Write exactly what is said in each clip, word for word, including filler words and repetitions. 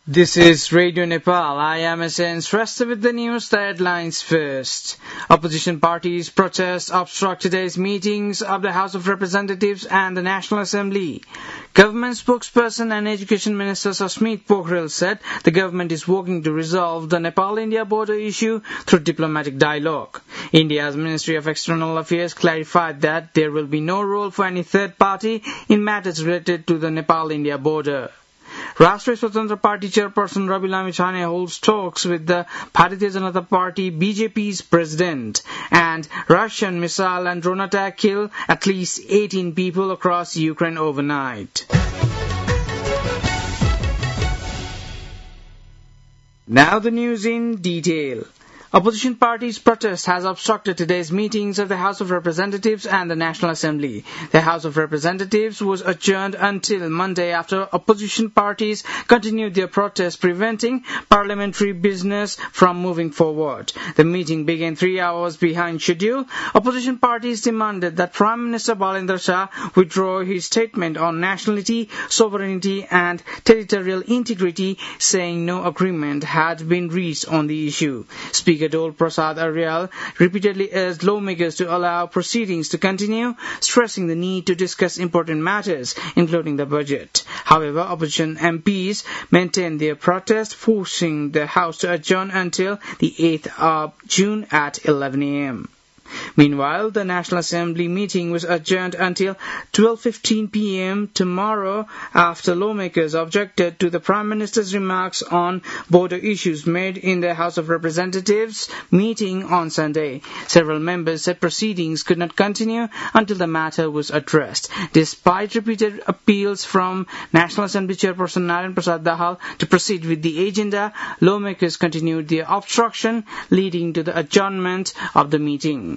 This is Radio Nepal. I am S N Shrestha with the news. The headlines first. Opposition parties protest obstruct today's meetings of the House of Representatives and the National Assembly. Government spokesperson and Education Minister Sasmit Pokhrel said the government is working to resolve the Nepal-India border issue through diplomatic dialogue. India's Ministry of External Affairs clarified that there will be no role for any third party in matters related to the Nepal-India border. Rashtriya Swatantra Party chairperson Rabi Lamichhane holds talks with the Bharatiya Janata Party B J P's president, and Russian missile and drone attack killed at least eighteen people across Ukraine overnight. Now the news in detail. Opposition parties' protest has obstructed today's meetings of the House of Representatives and the National Assembly. The House of Representatives was adjourned until Monday after opposition parties continued their protest, preventing parliamentary business from moving forward. The meeting began three hours behind schedule. Opposition parties demanded that Prime Minister Balendra Shah withdraw his statement on nationality, sovereignty and territorial integrity, saying no agreement had been reached on the issue. Speaker Dole Prasad Aryal repeatedly urged lawmakers to allow proceedings to continue, stressing the need to discuss important matters, including the budget. However, opposition M Ps maintained their protest, forcing the House to adjourn until the eighth of June at eleven a m Meanwhile, the National Assembly meeting was adjourned until twelve fifteen p m tomorrow after lawmakers objected to the Prime Minister's remarks on border issues made in the House of Representatives meeting on Sunday. Several members said proceedings could not continue until the matter was addressed. Despite repeated appeals from National Assembly Chairperson Narayan Prasad Dahal to proceed with the agenda, lawmakers continued their obstruction, leading to the adjournment of the meeting.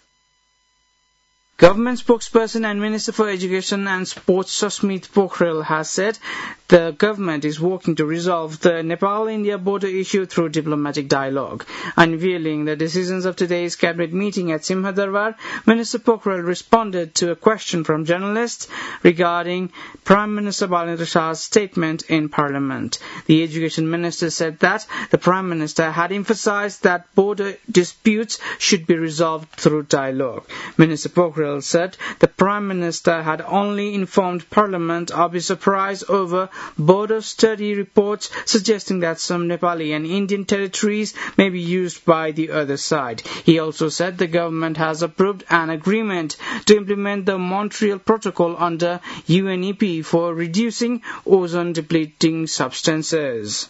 Government spokesperson and Minister for Education and Sports Sasmit Pokhrel has said the government is working to resolve the Nepal-India border issue through diplomatic dialogue. Unveiling the decisions of today's cabinet meeting at Simha Darbar, Minister Pokhrel responded to a question from journalists regarding Prime Minister Balendra Shah's statement in Parliament. The Education Minister said that the Prime Minister had emphasized that border disputes should be resolved through dialogue. Minister Pokhrel said the Prime Minister had only informed Parliament of his surprise over border study reports suggesting that some Nepali and Indian territories may be used by the other side. He also said the government has approved an agreement to implement the Montreal Protocol under U N E P for reducing ozone-depleting substances.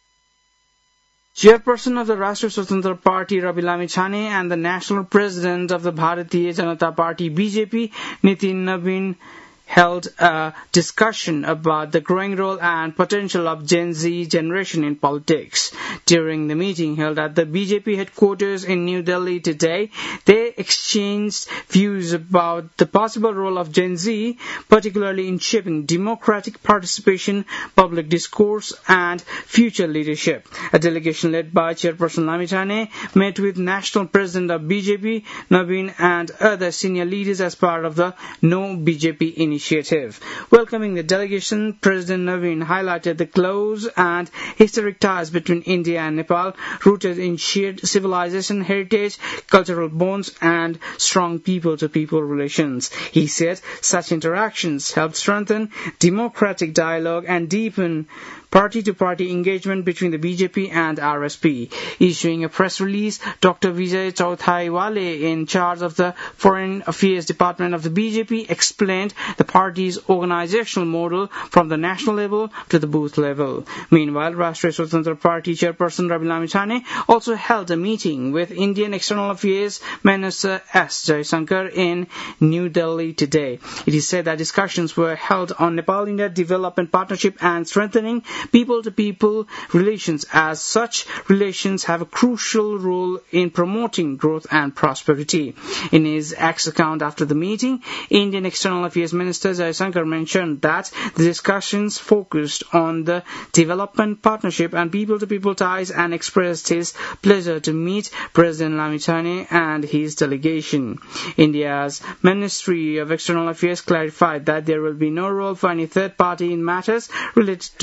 Chairperson of the Rashtriya Swatantra Party Rabi Lamichhane and the National President of the Bharatiya Janata Party B J P Nitin Nabin held a discussion about the growing role and potential of Gen Z generation in politics. During the meeting held at the B J P headquarters in New Delhi today, they exchanged views about the possible role of Gen Z, particularly in shaping democratic participation, public discourse, and future leadership. A delegation led by Chairperson Lamichhane met with National President of B J P, Nabin, and other senior leaders as part of the No B J P initiative. Welcoming the delegation, President Nabin highlighted the close and historic ties between India and Nepal, rooted in shared civilization, heritage, cultural bonds, and strong people-to-people relations. He said such interactions help strengthen democratic dialogue and deepen party-to-party engagement between the B J P and R S P. Issuing a press release, Doctor Vijay Chauthaiwale, in charge of the Foreign Affairs Department of the B J P, explained the party's organizational model from the national level to the booth level. Meanwhile, Rashtriya Swatantra Party Chairperson Rabi Lamichhane also held a meeting with Indian External Affairs Minister S. Jaishankar in New Delhi today. It is said that discussions were held on Nepal-India development partnership and strengthening people-to-people relations, as such relations have a crucial role in promoting growth and prosperity. In his X account after the meeting, Indian External Affairs Minister Jaishankar mentioned that the discussions focused on the development partnership and people-to-people ties and expressed his pleasure to meet President Lamichhane and his delegation. India's Ministry of External Affairs clarified that there will be no role for any third party in matters related to the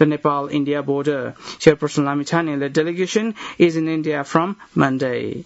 the Nepal-India border. Chairperson Lamichhane-led delegation is in India from Monday.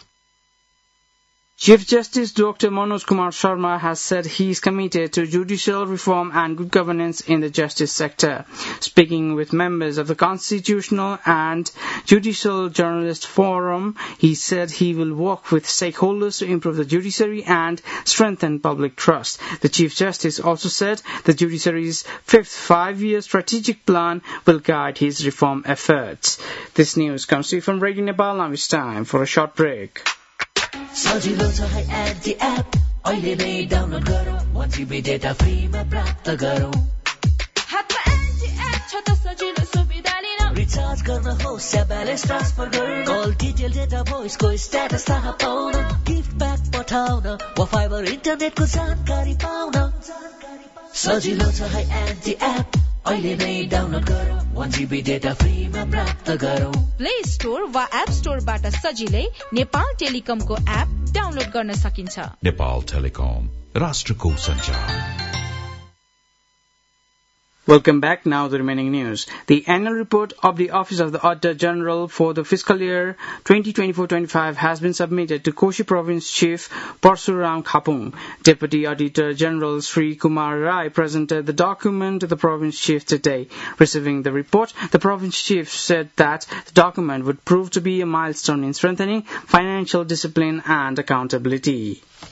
Chief Justice Doctor Manoj Kumar Sharma has said he is committed to judicial reform and good governance in the justice sector. Speaking with members of the Constitutional and Judicial Journalist Forum, he said he will work with stakeholders to improve the judiciary and strengthen public trust. The Chief Justice also said the judiciary's fifth five-year strategic plan will guide his reform efforts. This news comes to you from Radio Nepal. Now it's time for a short break. सजिलो छ है anti app अहिले नै download गरौँ one G B data फ्रीमा प्राप्त गरौँ हातमा एन्टी एप छ त सजिलो सुविधा लिन रिचार्ज गर्न होस् या ब्यालेन्स ट्रान्सफर गर्न कल डिटेल डेटा भोइसको स्ट्याटस थाहा पाउन गिफ्ट ब्याक पठाउन वा फाइबर इन्टरनेटको जानकारी पाउन सजिलो छ है एन्टी एप अहिले नै डाउनलोड गरौँ one G B डेटा फ्रीमा प्राप्त गरौँ प्ले स्टोर वा एप स्टोरबाट सजिलै नेपाल टेलिकमको एप डाउनलोड गर्न सकिन्छ। नेपाल टेलिकम राष्ट्रको सञ्चार। Welcome back. Now the remaining news. The annual report of the Office of the Auditor General for the fiscal year twenty twenty-four twenty-five has been submitted to Koshi Province Chief Parsuram Khapung. Deputy Auditor General Sri Kumar Rai presented the document to the Province Chief today. Receiving the report, the Province Chief said that the document would prove to be a milestone in strengthening financial discipline and accountability.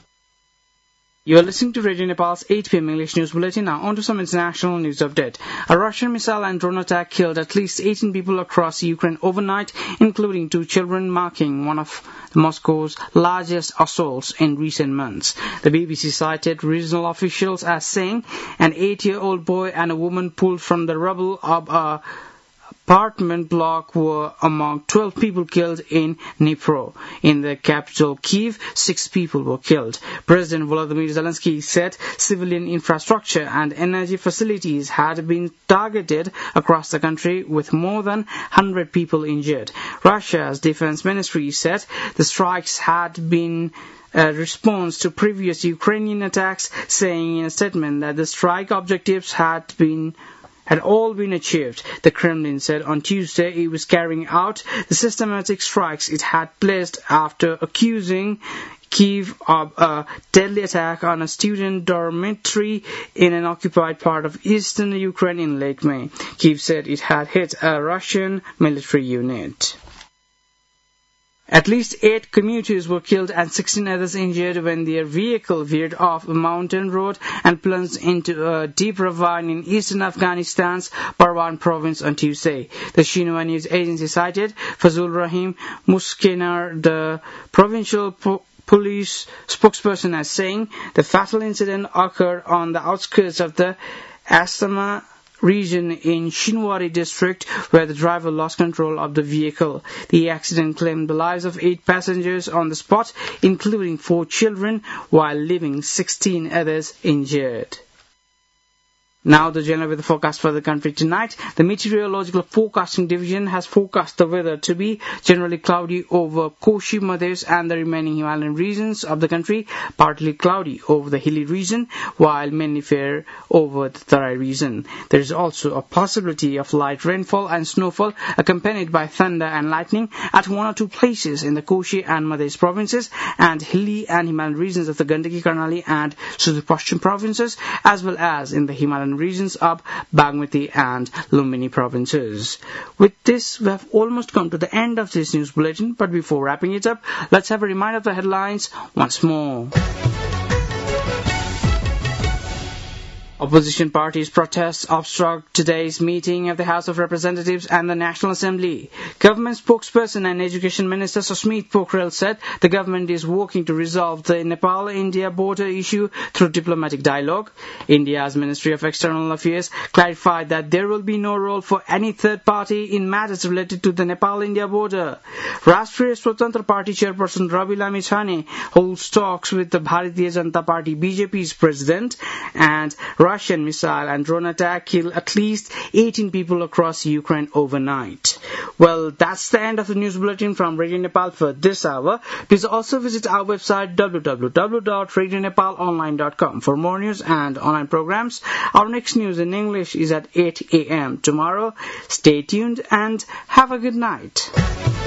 You are listening to Radio Nepal's eight p m English News Bulletin. Now on to some international news update. A Russian missile and drone attack killed at least eighteen people across Ukraine overnight, including two children, marking one of Moscow's largest assaults in recent months. The B B C cited regional officials as saying an eight-year-old boy and a woman pulled from the rubble of a apartment block were among twelve people killed in Dnipro. In the capital, Kyiv, six people were killed. President Volodymyr Zelensky said civilian infrastructure and energy facilities had been targeted across the country with more than one hundred people injured. Russia's defense ministry said the strikes had been a response to previous Ukrainian attacks, saying in a statement that the strike objectives had been had all been achieved. The Kremlin said on Tuesday it was carrying out the systematic strikes it had placed after accusing Kyiv of a deadly attack on a student dormitory in an occupied part of eastern Ukraine in late May. Kyiv said it had hit a Russian military unit. At least eight commuters were killed and sixteen others injured when their vehicle veered off a mountain road and plunged into a deep ravine in eastern Afghanistan's Parwan province on Tuesday. The Xinhua news agency cited Fazul Rahim Muskenar, the provincial po- police spokesperson, as saying the fatal incident occurred on the outskirts of the Astana region in Shinwari district, where the driver lost control of the vehicle. The accident claimed the lives of eight passengers on the spot, including four children, while leaving sixteen others injured. Now the general weather forecast for the country tonight. The Meteorological Forecasting Division has forecast the weather to be generally cloudy over Koshi, Madhes and the remaining Himalayan regions of the country, partly cloudy over the hilly region, while mainly fair over the Tarai region. There is also a possibility of light rainfall and snowfall accompanied by thunder and lightning at one or two places in the Koshi and Madhes provinces and hilly and Himalayan regions of the Gandaki, Karnali and Sudurpashchim provinces, as well as in the Himalayan regions of Bagmati and Lumbini provinces. With this, we have almost come to the end of this news bulletin, but before wrapping it up, let's have a reminder of the headlines once more. Opposition parties' protests obstruct today's meeting of the House of Representatives and the National Assembly. Government spokesperson and Education Minister Susmit Pokhrel said the government is working to resolve the Nepal-India border issue through diplomatic dialogue. India's Ministry of External Affairs clarified that there will be no role for any third party in matters related to the Nepal-India border. Rashtriya Swatantra Party chairperson Ravi Lamichhane holds talks with the Bharatiya Janata Party B J P's president, and Russian missile and drone attack killed at least eighteen people across Ukraine overnight. Well, that's the end of the news bulletin from Radio Nepal for this hour. Please also visit our website w w w dot radio nepal online dot com for more news and online programs. Our next news in English is at eight a.m. tomorrow. Stay tuned and have a good night.